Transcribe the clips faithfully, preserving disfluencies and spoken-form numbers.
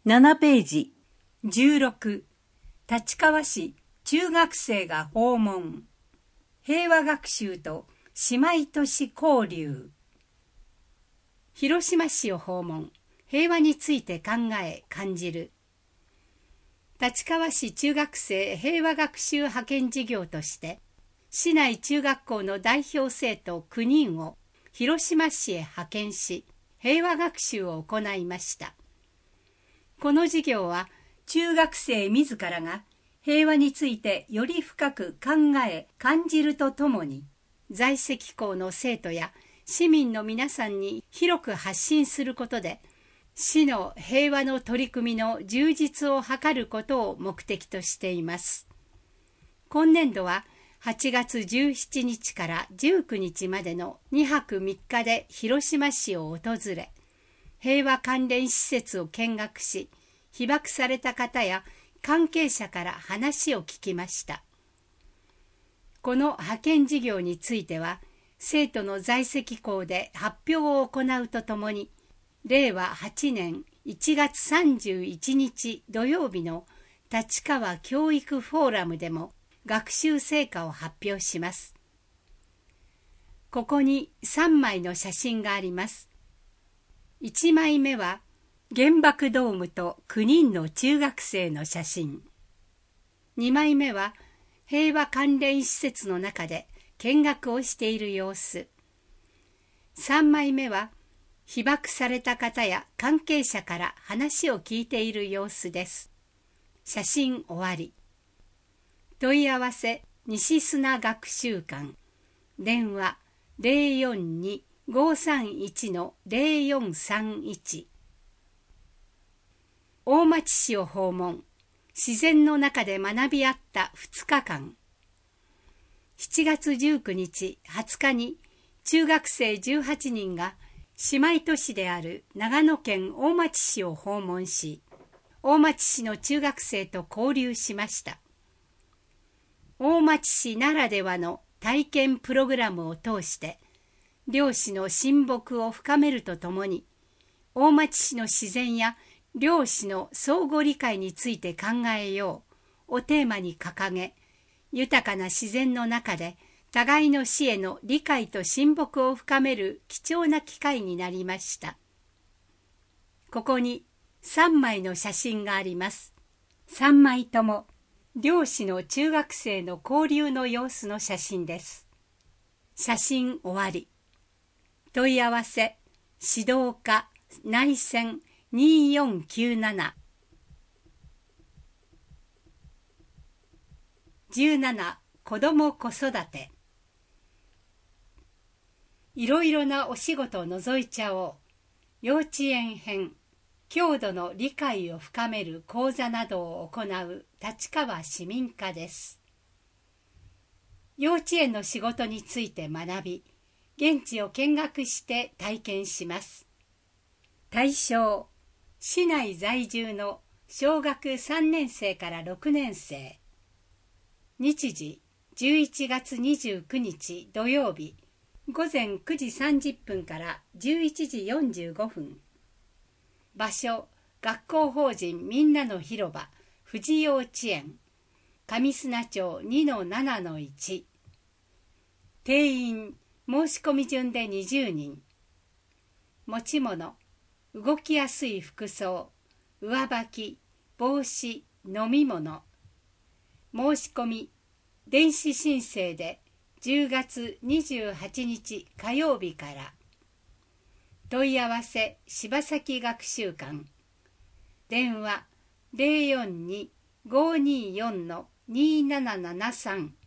ななページ。じゅうろく、立川市中学生が訪問。平和学習と姉妹都市交流。広島市を訪問。平和について考え感じる。立川市中学生平和学習派遣事業として市内中学校の代表生徒きゅうにんを広島市へ派遣し平和学習を行いました。この事業は中学生自らが平和についてより深く考え感じるとともに在籍校の生徒や市民の皆さんに広く発信することで市の平和の取り組みの充実を図ることを目的としています。今年度ははちがつじゅうしちにちからじゅうくにちまでのにはくみっかで広島市を訪れ、平和関連施設を見学し、被爆された方や関係者から話を聞きました。この派遣事業については、生徒の在籍校で発表を行うとともに、れいわはちねんいちがつさんじゅういちにち土曜日の立川教育フォーラムでも学習成果を発表します。ここにさんまいの写真があります。いちまいめは原爆ドームときゅうにんの中学生の写真。にまいめは平和関連施設の中で見学をしている様子。さんまいめは被爆された方や関係者から話を聞いている様子です。写真終わり。問い合わせ西砂学習館。電話 ゼロよんに ごさんいち ゼロよんさんいち。大町市を訪問。自然の中で学び合ったふつかかん。しちがつじゅうくにち、はつかに中学生じゅうはちにんが姉妹都市である長野県大町市を訪問し、大町市の中学生と交流しました。大町市ならではの体験プログラムを通して、漁師の親睦を深めるとともに、大町市の自然や漁師の相互理解について考えようをテーマに掲げ、豊かな自然の中で互いの死への理解と親睦を深める貴重な機会になりました。ここにさんまいの写真があります。さんまいとも漁師の中学生の交流の様子の写真です。写真終わり。問い合わせ指導課内線によんきゅうなな。じゅうなな子ども子育て。いろいろなお仕事を覗いちゃおう。幼稚園編。郷土の理解を深める講座などを行う立川市民課です。幼稚園の仕事について学び、現地を見学して体験します。対象、市内在住の小学さんねんせいからろくねんせい。日時、じゅういちがつにじゅうくにち土曜日、ごぜんくじさんじゅっぷんからじゅういちじよんじゅうごふん。場所、学校法人みんなの広場、富士幼稚園、上砂町 にのななのいち。定員、申し込み順でにじゅうにん。持ち物、動きやすい服装、上履き、帽子、飲み物。申し込み、電子申請でじゅうがつにじゅうはちにち火曜日から。問い合わせ柴崎学習館。電話 ゼロよんに ごによん にななななさん。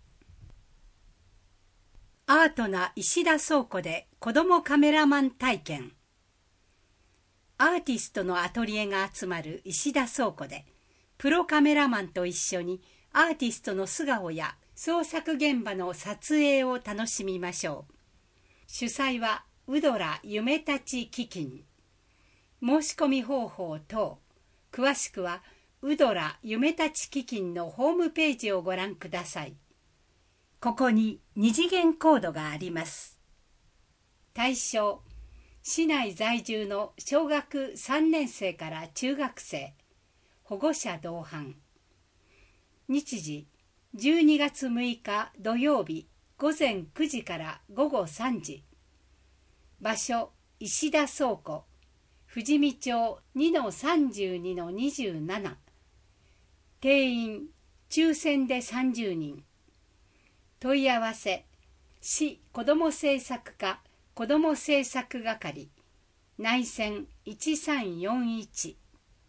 アートな石田倉庫で子どもカメラマン体験。アーティストのアトリエが集まる石田倉庫で、プロカメラマンと一緒にアーティストの素顔や創作現場の撮影を楽しみましょう。主催はうどら夢たち基金。申し込み方法等、詳しくはうどら夢たち基金のホームページをご覧ください。ここに二次元コードがあります。対象、 市内在住の小学さんねん生から中学生、保護者同伴。日時じゅうにがつむいか土曜日午前くじから午後さんじ。場所石田倉庫、富士見町 にのさんじゅうにのにじゅうなな。定員抽選でさんじゅうにん。問い合わせ市子ども政策課子ども政策係内線いちさんよんいち。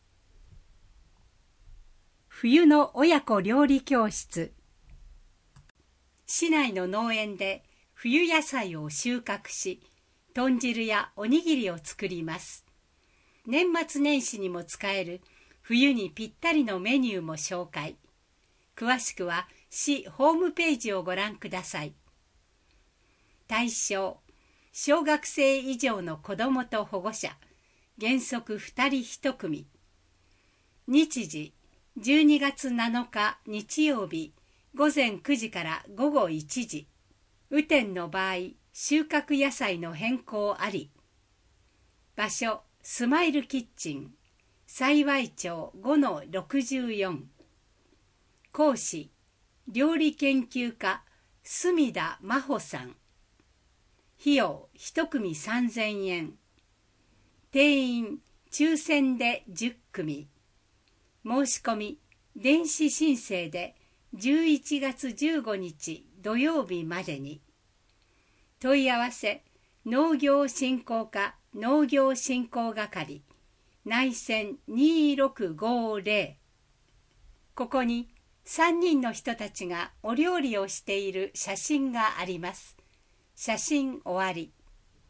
冬の親子料理教室。市内の農園で冬野菜を収穫し、豚汁やおにぎりを作ります。年末年始にも使える冬にぴったりのメニューも紹介。詳しくは市ホームページをご覧ください。対象、小学生以上の子どもと保護者、原則ふたりいち組。日時、じゅうにがつなのか日曜日、午前くじから午後いちじ。雨天の場合、収穫野菜の変更あり。場所、スマイルキッチン、幸町 ごのろくじゅうよん。講師、料理研究家、隅田真帆さん。費用いち組さんぜんえん。定員抽選でじゅっ組。申し込み電子申請でじゅういちがつじゅうごにち土曜日までに。問い合わせ農業振興課農業振興係内線にろくごぜろ。ここにさんにんの人たちがお料理をしている写真があります。写真終わり。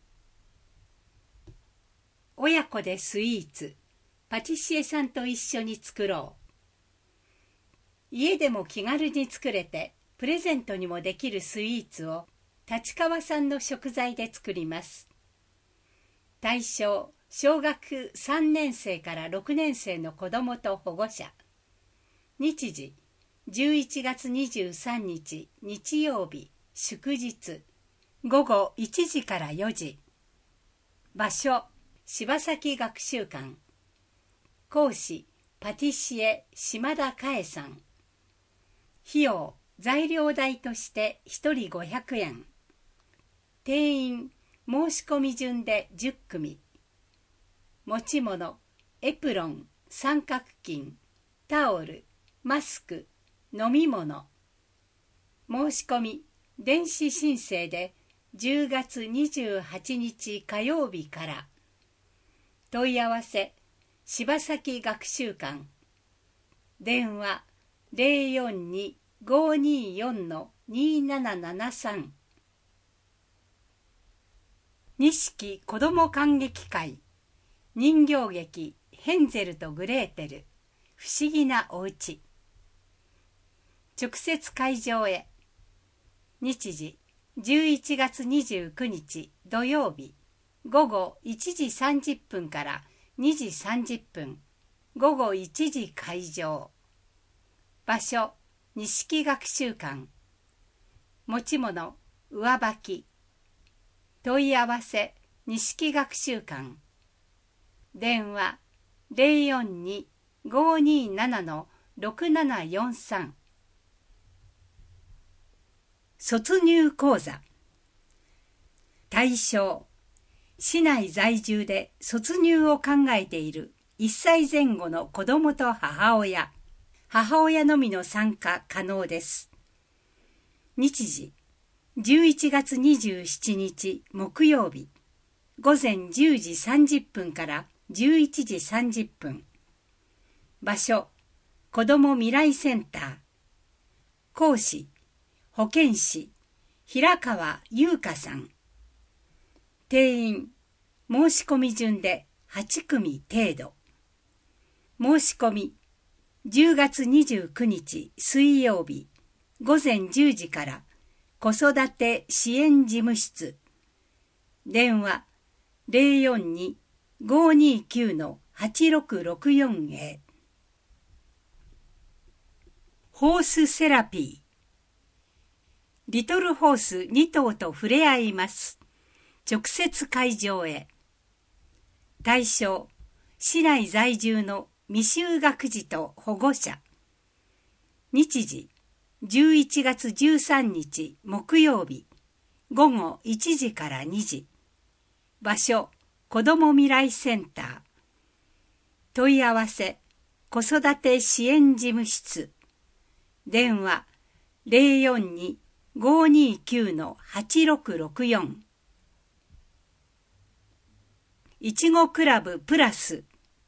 親子でスイーツ、パティシエさんと一緒に作ろう。家でも気軽に作れてプレゼントにもできるスイーツを立川産の食材で作ります。対象、小学さんねん生からろくねん生の子どもと保護者。日時、じゅういちがつにじゅうさんにち日曜日祝日。午後いちじからよじ。場所、柴崎学習館。講師、パティシエ島田佳恵さん。費用、材料代としてひとりごひゃくえん。定員、申し込み順でじゅっ組。持ち物、エプロン、三角巾、タオル、マスク、飲み物。申し込み、電子申請でじゅうがつにじゅうはちにち火曜日から。問い合わせ、柴崎学習館。電話 ゼロよんに ごーにーよん にーななななさん。錦子ども観劇会。人形劇ヘンゼルとグレーテル。不思議なおうち。直接会場へ。日時、じゅういちがつにじゅうくにち土曜日、午後いちじさんじゅっぷんからにじさんじゅっぷん、午後いちじ会場。場所、錦学習館。持ち物、上履き。問い合わせ、錦学習館。電話、ゼロよんに ごーにーなな ろくななよんさん。卒入講座。対象、市内在住で卒入を考えているいっさいぜん後の子どもと母親、母親のみの参加可能です。日時、じゅういちがつにじゅうしちにち木曜日、午前じゅうじさんじゅっぷんからじゅういちじさんじゅっぷん。場所、子ども未来センター。講師、保健師、平川優香さん。定員、申し込み順ではち組程度。申し込み、じゅうがつにじゅうくにち水曜日、午前じゅうじから子育て支援事務室。電話、ゼロよんに ごーにーきゅう はちろくろくよん へ。ホースセラピー。リトルホースにとうと触れ合います。直接会場へ。 対象、市内在住の未就学児と保護者。日時、じゅういちがつじゅうさんにち木曜日、ごごいちじからにじ。場所、子ども未来センター。問い合わせ、子育て支援事務室。電話、ゼロよんに ごーにーきゅう はちろくろくよん。いちごクラブプラス。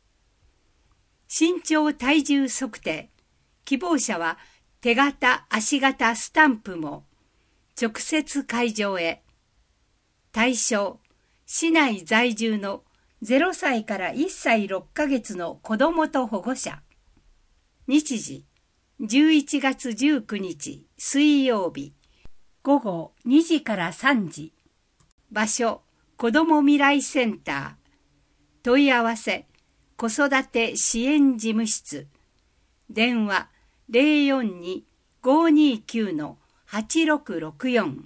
身長体重測定。希望者は手形足形スタンプも直接会場へ。対象、市内在住のゼロさいからいっさいろっかげつの子どもと保護者。日時、じゅういちがつじゅうくにち水曜日、ごごにじからさんじ。場所、子ども未来センター。問い合わせ、子育て支援事務室。電話、ゼロよんに ごーにーきゅう はちろくろくよん。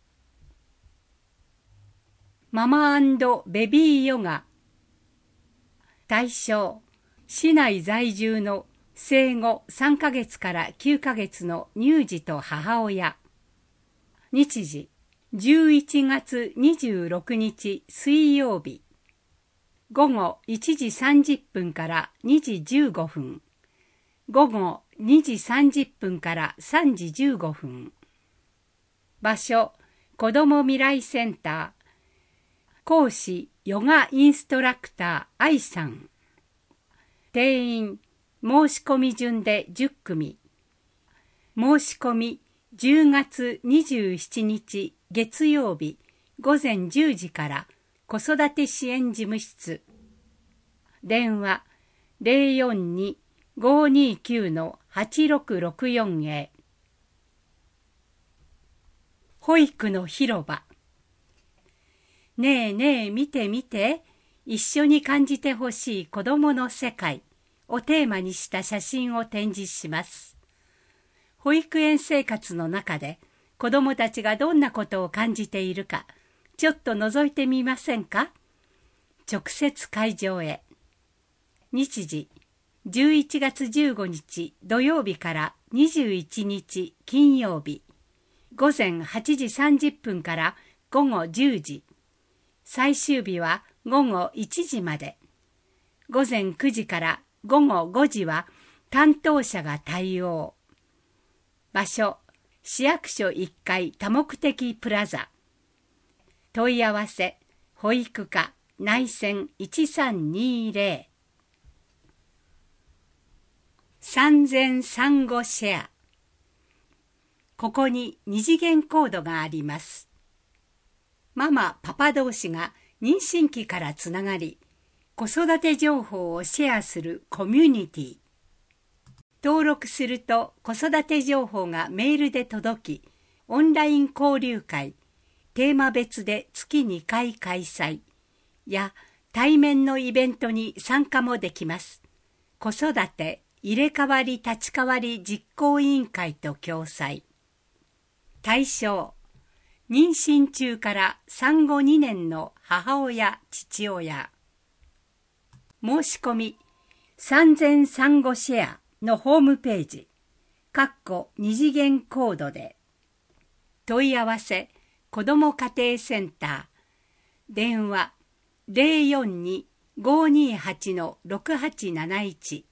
ママ&ベビーヨガ。対象、市内在住の生後さんかげつからきゅうかげつの乳児と母親。日時、じゅういちがつにじゅうろくにち水曜日。ごごいちじさんじゅっぷんからにじじゅうごふん。ごごにじさんじゅっぷんからさんじじゅうごふん。場所、子ども未来センター。講師、ヨガインストラクター、愛さん。定員、申し込み順でじゅっくみ。申し込み、じゅうがつにじゅうしちにち月曜日ごぜんじゅうじから子育て支援事務室。電話、ゼロよんに ごーにーきゅう はちろくろくよん へ。保育の広場。ねえねえ見て見て、一緒に感じてほしい子どもの世界をテーマにした写真を展示します。保育園生活の中で子どもたちがどんなことを感じているか、ちょっと覗いてみませんか？直接会場へ。日時、じゅういちがつじゅうごにち土曜日からにじゅういちにち金曜日、ごぜんはちじさんじゅっぷんからごごじゅうじ。最終日はごごいちじまで。ごぜんくじからごごごじは担当者が対応。場所、市役所いっかい多目的プラザ。問い合わせ、保育課内線いちさんにゼロ。産前産後シェア。ここに二次元コードがあります。ママ、パパ同士が妊娠期からつながり、子育て情報をシェアするコミュニティ。登録すると子育て情報がメールで届き、オンライン交流会、テーマ別で月にかい開催や対面のイベントに参加もできます。子育て入れ替わり立ち替わり実行委員会と共催。対象、妊娠中から産後にねんの母親、父親。申し込み、産前産後シェアのホームページ、かっこ二次元コードで。問い合わせ、子ども家庭センター。電話、ゼロよんに ごーにーはち ろくはちなないち。